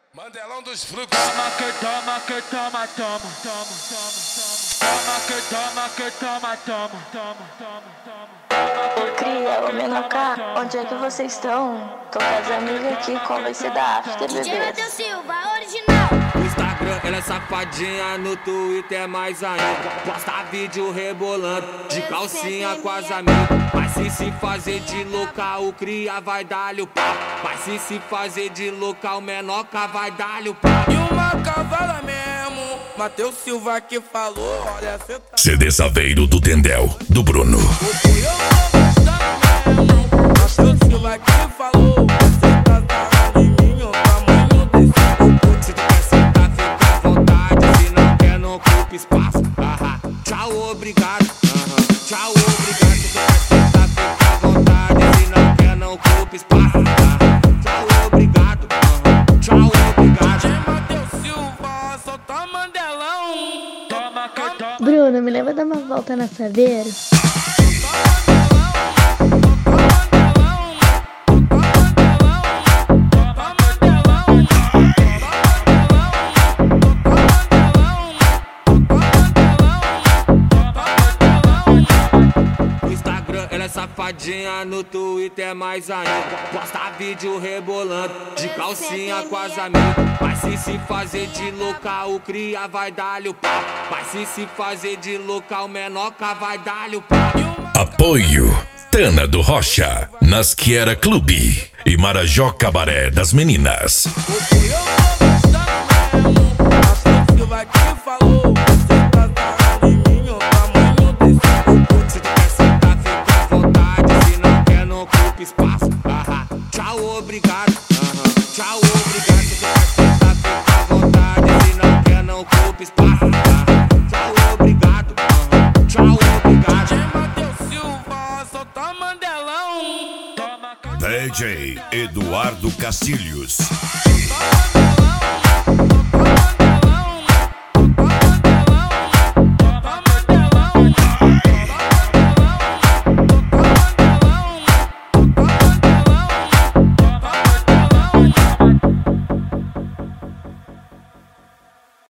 Mandelão dos fluxos. Toma que toma que toma, toma, toma, toma, toma. Toma que toma que toma, toma, toma, toma, toma. Ô Cria, ô Menocá, onde é que vocês estão? Tô com as amigas aqui, qual vai ser da after, DJ bebê? Matheus Silva, original. No Instagram ela é safadinha, no Twitter é mais ainda. Posta vídeo rebolando, de calcinha com as amigas. Mas se fazer de local, o cria vai dar-lhe o pau. Mas se fazer de local, Menoca vai dar-lhe o pau. E uma cavala mesmo, Matheus Silva que falou, olha, cê tá... CD Saveiro do Tendel, do Bruno. Matheus Silva que falou, você tá sarrando em mim, o tamanho desse. Se tu quer sentar, fica à vontade. Se não quer, não ocupa espaço. Tchau, obrigado. Tchau, obrigado. Se tu quer sentar, fica à vontade. Se não quer, não ocupa espaço. Tchau, obrigado. Tchau, obrigado. DJ Matheus Silva, solta Mandelão. Toma que toma. Bruno, me leva dar uma volta na Saveiro. No Instagram ela é safadinha, no Twitter é mais ainda. Posta vídeo rebolando, de calcinha com as amigas. Mas se fazer de local, o cria vai dar-lhe o pau. Mas se fazer de local, Menoca vai dar-lhe o pau. Apoio Tana do Rocha, Nasquiera Clube e Marajó Cabaré das Meninas. Matheus Silva que falou, você tá sarrando em mim, o tamanho desse. Se tu quer sentar, fica à vontade. Se não quer, não ocupa espaço. Tchau, obrigado. Tchau, obrigado. Se tu quer sentar, fica à vontade. Se não quer, não ocupa espaço. Tchau, obrigado. Tchau, obrigado. DJ Matheus Silva, solta Mandelão. Toma que DJ Eduardo Castilhos. Solta